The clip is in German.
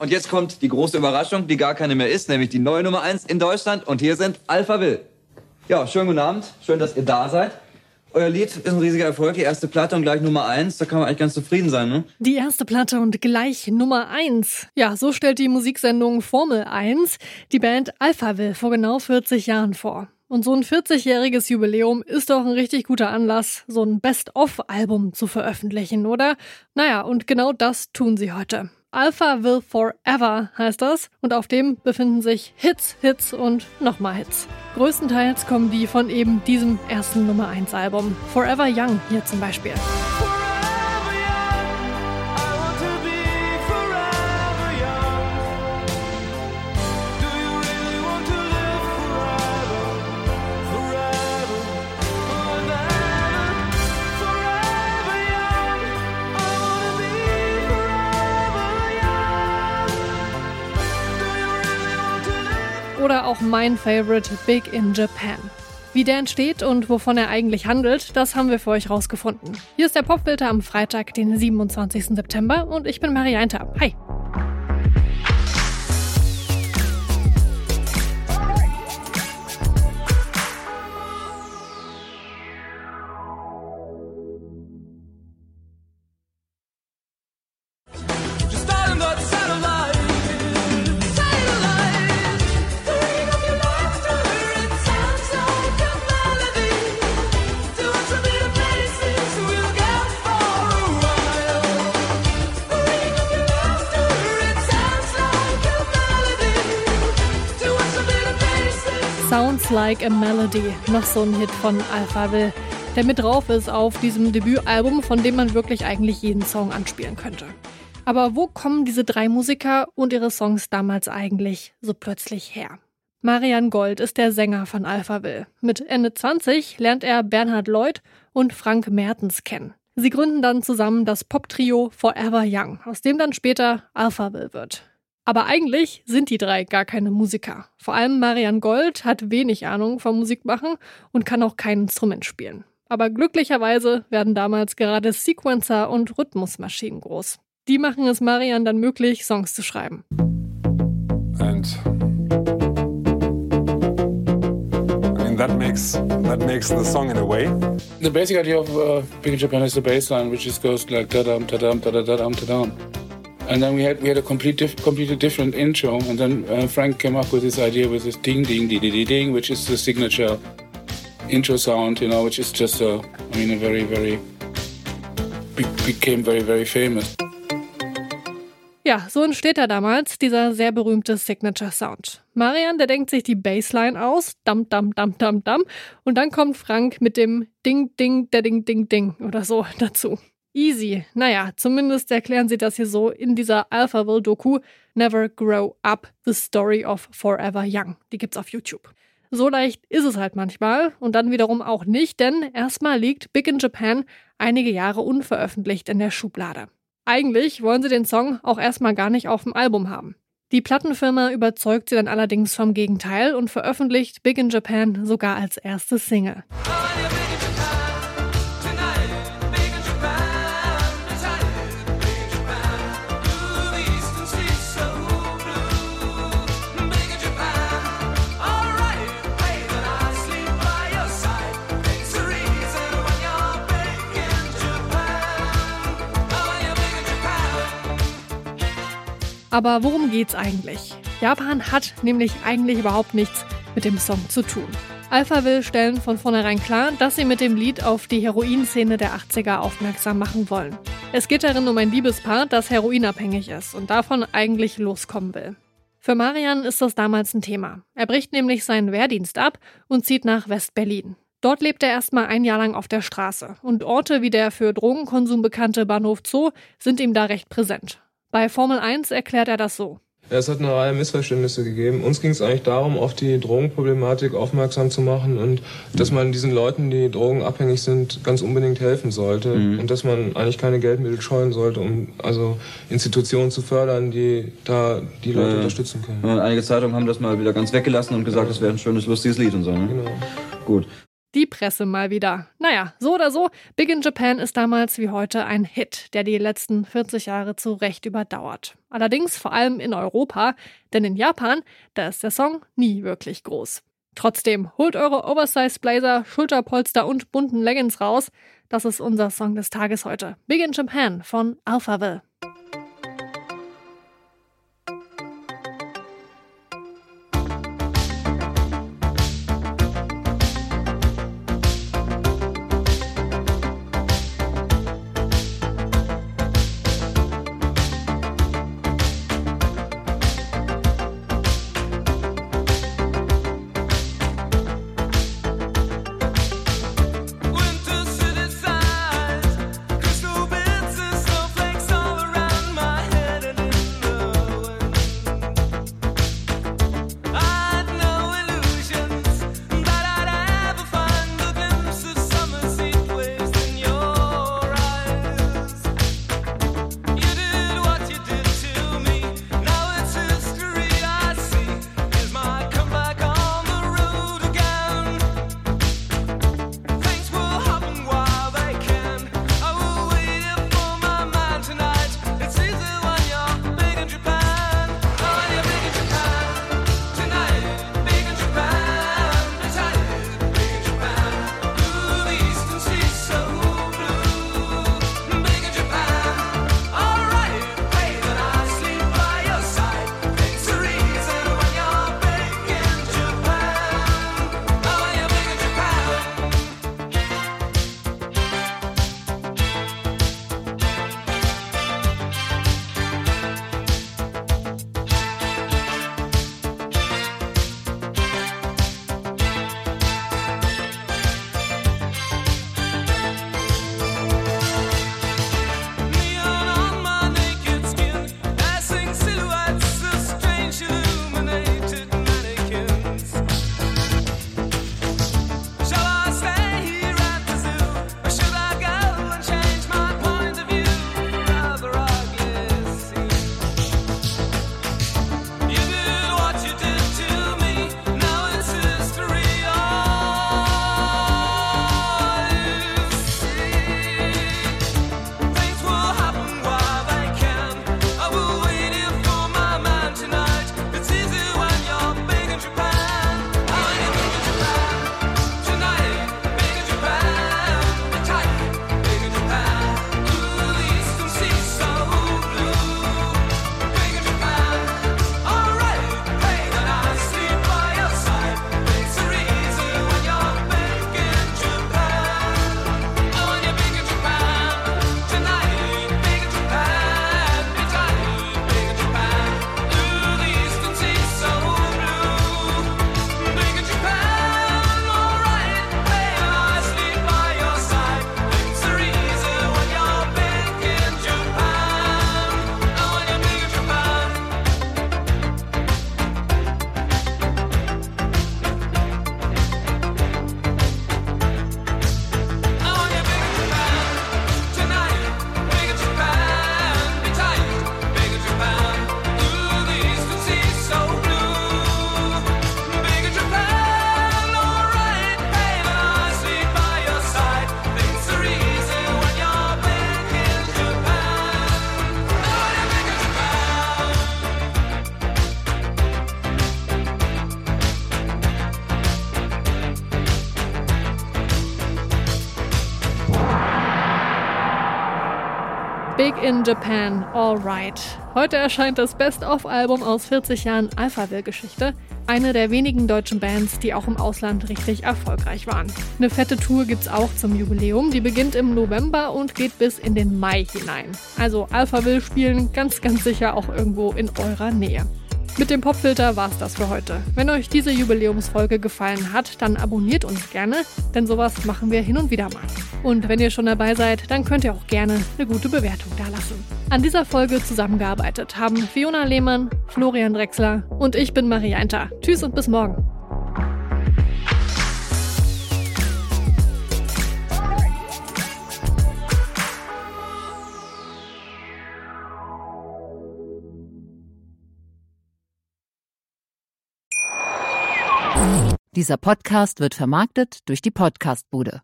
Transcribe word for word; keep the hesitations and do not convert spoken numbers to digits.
Und jetzt kommt die große Überraschung, die gar keine mehr ist, nämlich die neue Nummer eins in Deutschland. Und hier sind Alphaville. Ja, schönen guten Abend. Schön, dass ihr da seid. Euer Lied ist ein riesiger Erfolg, die erste Platte und gleich Nummer eins. Da kann man eigentlich ganz zufrieden sein, ne? Die erste Platte und gleich Nummer eins. Ja, so stellt die Musiksendung Formel eins die Band Alphaville vor genau vierzig Jahren vor. Und so ein vierzigjähriges Jubiläum ist doch ein richtig guter Anlass, so ein Best-of-Album zu veröffentlichen, oder? Naja, und genau das tun sie heute. Alphaville Forever heißt das und auf dem befinden sich Hits, Hits und nochmal Hits. Größtenteils kommen die von eben diesem ersten Nummer eins Album. Forever Young hier zum Beispiel. Oder auch mein Favorite, Big in Japan. Wie der entsteht und wovon er eigentlich handelt, das haben wir für euch rausgefunden. Hier ist der Popfilter am Freitag, den siebenundzwanzigsten September und ich bin Marianta. Hi! Sounds Like a Melody, noch so ein Hit von Alphaville, der mit drauf ist auf diesem Debütalbum, von dem man wirklich eigentlich jeden Song anspielen könnte. Aber wo kommen diese drei Musiker und ihre Songs damals eigentlich so plötzlich her? Marian Gold ist der Sänger von Alphaville. Mit Ende zwanzig lernt er Bernhard Lloyd und Frank Mertens kennen. Sie gründen dann zusammen das Pop-Trio Forever Young, aus dem dann später Alphaville wird. Aber eigentlich sind die drei gar keine Musiker. Vor allem Marian Gold hat wenig Ahnung vom Musikmachen und kann auch kein Instrument spielen. Aber glücklicherweise werden damals gerade Sequencer und Rhythmusmaschinen groß. Die machen es Marian dann möglich, Songs zu schreiben. And I mean that makes that makes the song in a way. The basic idea of uh, Big in Japan is the bass line, which just goes like da-dum, da-dum, da-da-da-dum, da-dum. And then we had we had a complete diff, completely different intro, and then uh, Frank came up with this idea with this ding ding ding ding ding, which is the signature intro sound, you know, which is just a, I mean, a very very be, became very very famous. Ja, so entsteht er damals, dieser sehr berühmte Signature Sound. Marian, der denkt sich die Bassline aus, dam dam dam dam dam, und dann kommt Frank mit dem Ding Ding der Ding Ding Ding oder so dazu. Easy. Naja, zumindest erklären sie das hier so in dieser Alphaville-Doku Never Grow Up, The Story of Forever Young. Die gibt's auf YouTube. So leicht ist es halt manchmal und dann wiederum auch nicht, denn erstmal liegt Big in Japan einige Jahre unveröffentlicht in der Schublade. Eigentlich wollen sie den Song auch erstmal gar nicht auf dem Album haben. Die Plattenfirma überzeugt sie dann allerdings vom Gegenteil und veröffentlicht Big in Japan sogar als erste Single. Aber worum geht's eigentlich? Japan hat nämlich eigentlich überhaupt nichts mit dem Song zu tun. Alphaville stellen von vornherein klar, dass sie mit dem Lied auf die Heroinszene der achtziger aufmerksam machen wollen. Es geht darin um ein Liebespaar, das heroinabhängig ist und davon eigentlich loskommen will. Für Marian ist das damals ein Thema. Er bricht nämlich seinen Wehrdienst ab und zieht nach West-Berlin. Dort lebt er erstmal ein Jahr lang auf der Straße und Orte wie der für Drogenkonsum bekannte Bahnhof Zoo sind ihm da recht präsent. Bei Formel eins erklärt er das so. Ja, es hat eine Reihe Missverständnisse gegeben. Uns ging es eigentlich darum, auf die Drogenproblematik aufmerksam zu machen und dass man diesen Leuten, die drogenabhängig sind, ganz unbedingt helfen sollte. Mhm. Und dass man eigentlich keine Geldmittel scheuen sollte, um also Institutionen zu fördern, die da die Leute äh, unterstützen können. Ja, einige Zeitungen haben das mal wieder ganz weggelassen und gesagt, ja. Das wäre ein schönes, lustiges Lied und so. Ne? Genau. Gut. Die Presse mal wieder. Naja, so oder so, Big in Japan ist damals wie heute ein Hit, der die letzten vierzig Jahre zu Recht überdauert. Allerdings vor allem in Europa, denn in Japan, da ist der Song nie wirklich groß. Trotzdem, holt eure Oversize Blazer, Schulterpolster und bunten Leggings raus. Das ist unser Song des Tages heute. Big in Japan von Alphaville. Big in Japan, alright. Heute erscheint das Best-of-Album aus vierzig Jahren Alphaville-Geschichte. Eine der wenigen deutschen Bands, die auch im Ausland richtig erfolgreich waren. Eine fette Tour gibt's auch zum Jubiläum. Die beginnt im November und geht bis in den Mai hinein. Also Alphaville spielen ganz, ganz sicher auch irgendwo in eurer Nähe. Mit dem Popfilter war's das für heute. Wenn euch diese Jubiläumsfolge gefallen hat, dann abonniert uns gerne, denn sowas machen wir hin und wieder mal. Und wenn ihr schon dabei seid, dann könnt ihr auch gerne eine gute Bewertung dalassen. An dieser Folge zusammengearbeitet haben Fiona Lehmann, Florian Drexler und ich bin Maria Enter. Tschüss und bis morgen. Dieser Podcast wird vermarktet durch die Podcastbude.